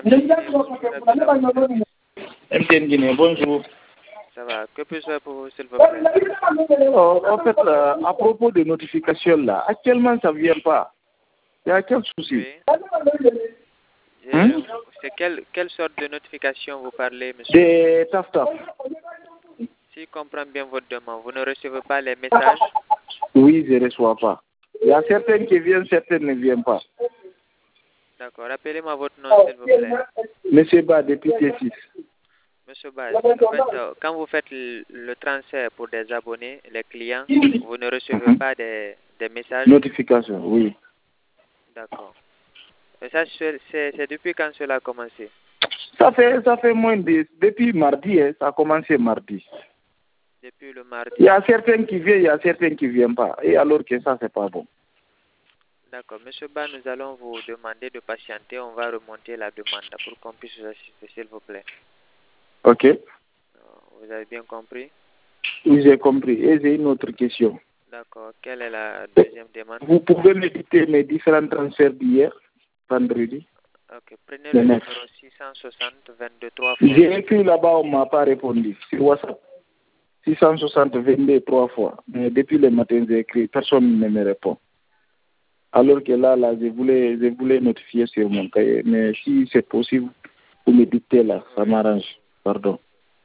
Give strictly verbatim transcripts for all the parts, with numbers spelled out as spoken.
M T N Guinée, bonjour. Ça va, que puis-je faire pour vous, s'il vous plaît? Oh, en fait, euh, à propos des notifications là, actuellement ça ne vient pas. Il y a quel souci? Oui. Hein? Euh, C'est quelle, quelle sorte de notification vous parlez, monsieur? Des taf taf. Si je comprends bien votre demande, vous ne recevez pas les messages? Oui, je ne reçois pas. Il y a certaines qui viennent, certaines ne viennent pas. D'accord, rappelez-moi votre nom, s'il vous plaît. Monsieur Ba, depuis T six. Monsieur Baz, en fait, euh, quand vous faites le, le transfert pour des abonnés, les clients, vous ne recevez Mhm. pas des, des messages? Notification, oui. D'accord. Et ça, c'est c'est depuis quand cela a commencé? Ça fait, ça fait moins de... Depuis mardi, hein, ça a commencé mardi. Depuis le mardi? Il y a certains qui viennent, il y a certains qui ne viennent pas. Et alors que ça, c'est pas bon. D'accord. Monsieur Ba, nous allons vous demander de patienter. On va remonter la demande pour qu'on puisse vous assister, s'il vous plaît. Ok. Euh, Vous avez bien compris? Oui, j'ai compris. Et j'ai une autre question. D'accord. Quelle est la deuxième demande? Vous pouvez me dicter mes différents transferts d'hier, vendredi, Ok. Prenez le le neuf. numéro six cent soixante vingt-deux trois fois. J'ai écrit là-bas, on ne m'a pas répondu. Sur WhatsApp, six cent soixante vingt-deux trois fois. Mais depuis le matin, j'ai écrit, personne ne me répond. Alors que là, là, je voulais, je voulais notifier sur mon cahier. Mais si c'est possible, vous me dictez là, ça Oui. m'arrange. Pardon.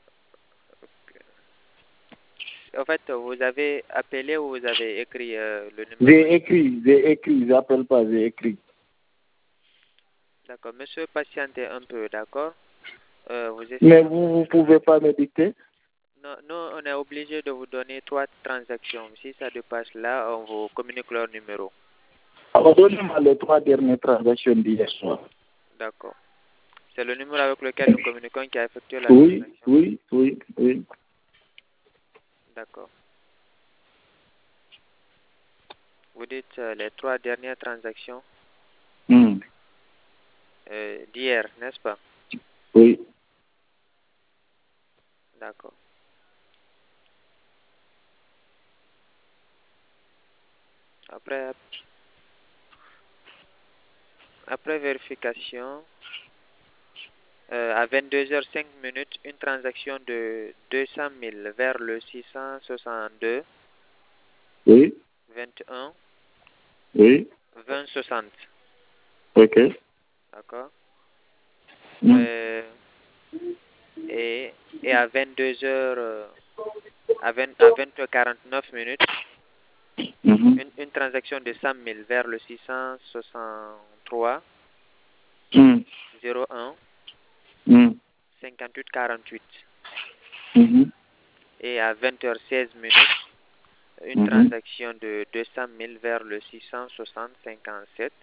En fait, vous avez appelé ou vous avez écrit euh, le numéro? J'ai écrit, j'ai écrit, j'appelle pas, j'ai écrit. D'accord. Monsieur, patientez un peu, d'accord? Euh, vous Mais essayez... vous ne pouvez pas me dicter? Non, nous, on est obligé de vous donner trois transactions. Si ça dépasse là, on vous communique leur numéro. Alors, donnez-moi les trois dernières transactions d'hier soir. D'accord. C'est le numéro avec lequel nous communiquons qui a effectué la Oui, transaction. oui, oui, oui. D'accord. Vous dites euh, les trois dernières transactions Hmm. euh, d'hier, n'est-ce pas? Oui. D'accord. Après, après vérification, euh, à vingt-deux heures cinq minutes, une transaction de deux cent mille vers le six cent soixante-deux, Oui. vingt et un, Oui. vingt soixante. Ok. D'accord. Hmm. Euh, et, et à vingt-deux heures, euh, à, vingt, à vingt heures quarante-neuf minutes, Mhm. une, une transaction de cent mille vers le six cent soixante-trois, Hmm. zéro un, Hmm. cinquante-huit quarante-huit. Mhm. Et à vingt heures seize minutes, une Mhm. transaction de deux cent mille vers le six cent soixante, cinquante-sept,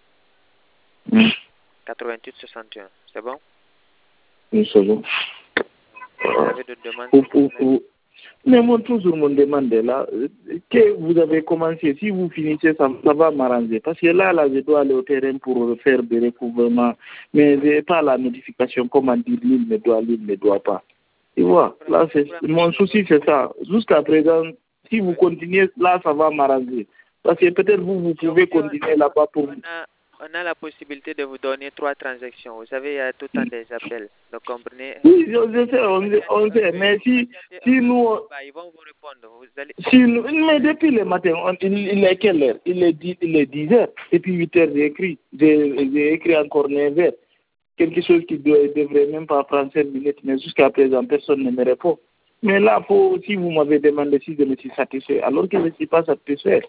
Hmm. quatre-vingt-huit, soixante et un. C'est bon? Une seconde. Vous avez d'autres demandes, Ou- s'il vous ou- plaît? ou- Mais moi, toujours me demande là, euh, que vous avez commencé, si vous finissez, ça, ça va m'arranger. Parce que là, là, je dois aller au terrain pour faire des recouvrements. Mais je n'ai pas la notification, comment dire, l'île ne doit, l'île ne doit pas. Tu vois, là, c'est, mon souci, c'est ça. Jusqu'à présent, si vous continuez, là, ça va m'arranger. Parce que peut-être vous, vous pouvez continuer là-bas pour... On a, on a la possibilité de vous donner trois transactions. Vous savez, il y a tout le temps des appels. Donc, comprenez. Oui, je, je sais, on, on sait. Mais si, si nous... Ils vont vous répondre. Vous allez... Si nous, mais depuis le matin, on, il, il est quelle heure? Il est dix, il est dix heures. Et puis huit heures, j'ai écrit. J'ai, j'ai écrit encore neuf heures. Quelque chose qui ne devrait même pas prendre cinq minutes, mais jusqu'à présent, personne ne me répond. Mais là, faut, si vous m'avez demandé si je me suis satisfait, alors que je ne suis pas satisfait.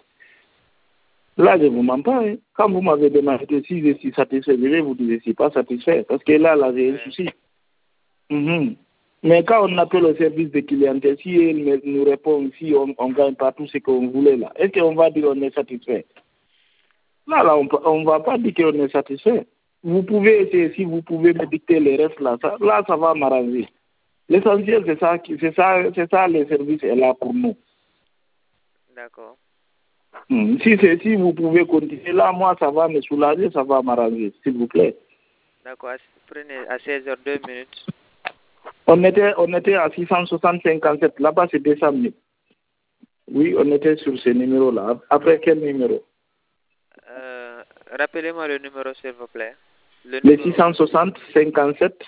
Là, je ne vous mens pas. Hein. Quand vous m'avez demandé si je suis satisfait, je vais vous dire que je ne suis pas satisfait. Parce que là, là, j'ai un souci. Mm-hmm. Mais quand on appelle au service de clientèle, si elle nous répond, si on ne gagne pas tout ce qu'on voulait là, est-ce qu'on va dire qu'on est satisfait? Là, là, on ne va pas dire qu'on est satisfait. Vous pouvez essayer, si vous pouvez me dicter les restes là, ça, là, ça va m'arranger. L'essentiel, c'est ça, c'est ça, c'est ça, le service est là pour nous. D'accord. Hmm. Si, si vous pouvez continuer, là, moi, ça va me soulager, ça va m'arranger, s'il vous plaît. D'accord, prenez à seize heures deux minutes. On était, on était à six cent soixante cinquante-sept, là-bas c'est deux cent mille. Oui, on était sur ce numéro-là. Après quel numéro? Euh, rappelez-moi le numéro, s'il vous plaît. Le Les numéro- six cent soixante, cinquante-sept.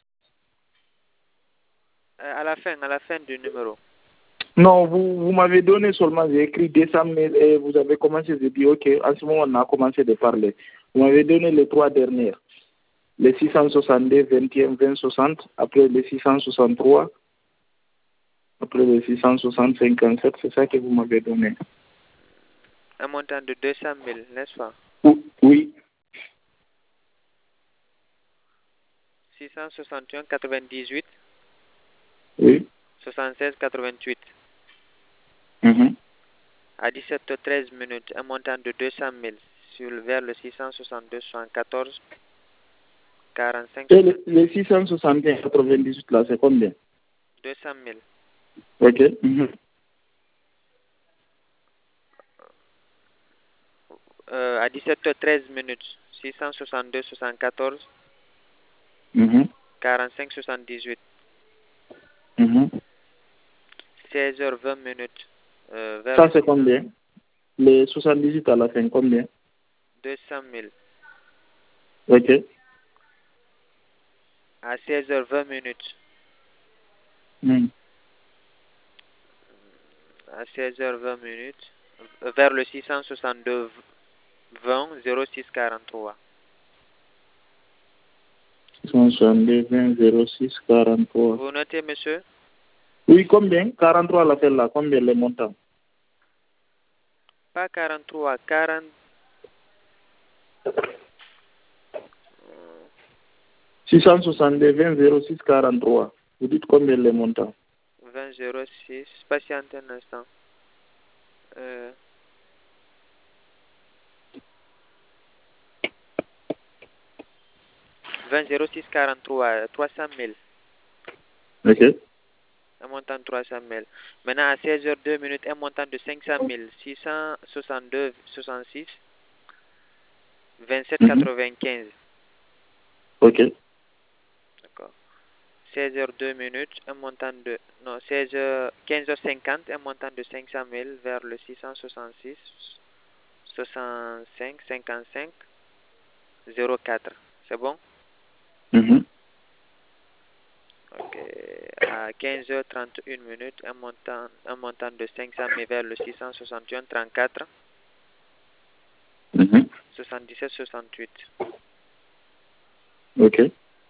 Euh, à la fin, à la fin du numéro. Non, vous, vous m'avez donné seulement, j'ai écrit deux cent mille et vous avez commencé, j'ai dit, ok, en ce moment, on a commencé de parler. Vous m'avez donné les trois dernières. Les six cent soixante-deux, vingt et un, vingt, soixante, après les six cent soixante-trois, après les six cent soixante, cinquante-sept, c'est ça que vous m'avez donné. Un montant de deux cent mille, n'est-ce pas? Oui. six cent soixante et un, quatre-vingt-dix-huit, Oui. soixante-seize, quatre-vingt-huit. Mhm. À dix-sept heures treize minutes, un montant de deux cent mille sur le- vers le six cent soixante-deux, soixante-quatorze, quarante-cinq, Et les, les six cent soixante et un, quatre-vingt-dix-huit, là, c'est combien? deux cent mille. Ok. Mhm. Euh, à dix-sept heures treize minutes, six cent soixante-deux, soixante-quatorze, Mhm. quarante-cinq, soixante-dix-huit. Mhm. seize heures vingt minutes, euh, vers Ça, le c'est combien? Les soixante-dix-huit à la fin, combien? deux cent mille. Ok. À seize heures vingt minutes, Mhm. à seize heures vingt minutes, euh, vers le six cent soixante-deux, vingt, zéro six, quarante-trois. six cent soixante-deux, vingt, zéro six, quarante-trois. Vous notez, monsieur? Oui, combien? quarante-trois à la fin, là, combien les montants? Pas quarante-trois, quarante. six cent soixante-deux, vingt, zéro six, quarante-trois. Vous dites combien les montants? vingt, zéro six, patiente un instant. Euh, vingt, zéro six, quarante-trois, trois cent mille. Ok. Un montant de trois cent mille. Maintenant, à seize heures deux minutes, un montant de cinq cent mille, six cent soixante-deux, soixante-six, vingt-sept, Mhm. quatre-vingt-quinze. Ok. D'accord. seize heures deux minutes, un montant de, non, seize heures, quinze heures cinquante, un montant de cinq cent mille vers le six cent soixante-six, soixante-cinq, cinquante-cinq, zéro quatre. C'est bon? Mhm. Ok. À quinze heures trente et une minutes, un montant, un montant de cinq cent mille vers le six cent soixante et un, trente-quatre, Mhm. soixante-dix-sept, soixante-huit. Ok.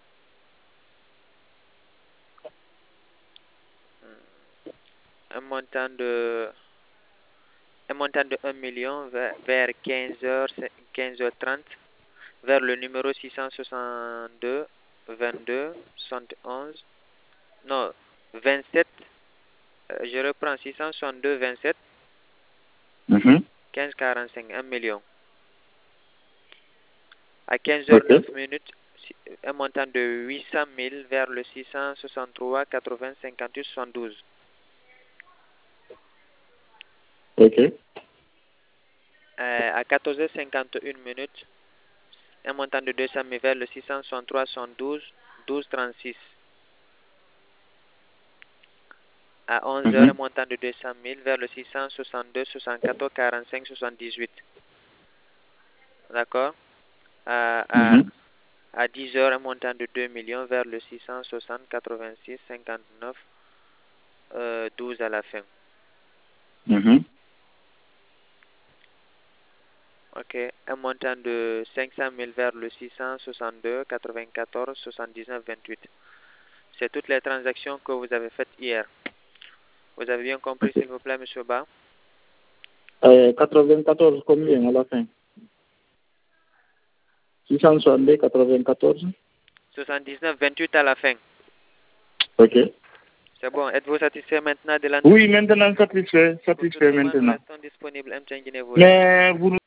Un montant de, un montant de un million vers, vers quinze heures, quinze heures trente, vers le numéro six cent soixante-deux, vingt-deux, soixante et onze, non, vingt-sept, euh, je reprends six cent soixante-deux, vingt-sept, Mhm. quinze, quarante-cinq, un million. À quinze heures Ok. neuf minutes, si- un montant de huit cent mille vers le six cent soixante-trois, quatre-vingts, cinquante-huit, soixante-douze. Ok. Euh, à quatorze heures cinquante et une minutes, un montant de deux cent mille vers le six cent soixante-trois, soixante-douze, douze, trente-six. À onze heures, un Mhm. montant de deux cent mille vers le six cent soixante-deux, soixante-quatorze, quarante-cinq, soixante-dix-huit. D'accord? À, à, Mhm. à dix heures, un montant de deux millions vers le six cent soixante, quatre-vingt-six, cinquante-neuf, euh, douze à la fin. Mhm. Ok. Un montant de cinq cent mille vers le six cent soixante-deux, quatre-vingt-quatorze, soixante-dix-neuf, vingt-huit. C'est toutes les transactions que vous avez faites hier. Vous avez bien compris, s'il vous plaît, monsieur Ba? Euh, quatre-vingt-quatorze, combien à la fin? six cent soixante-deux, quatre-vingt-quatorze. soixante-dix-neuf, vingt-huit à la fin. Ok. C'est bon. Êtes-vous satisfait maintenant de la Oui, maintenant satisfait, Pour toute satisfait demande, nous maintenant. restons disponibles. M. Guinée, Mais vous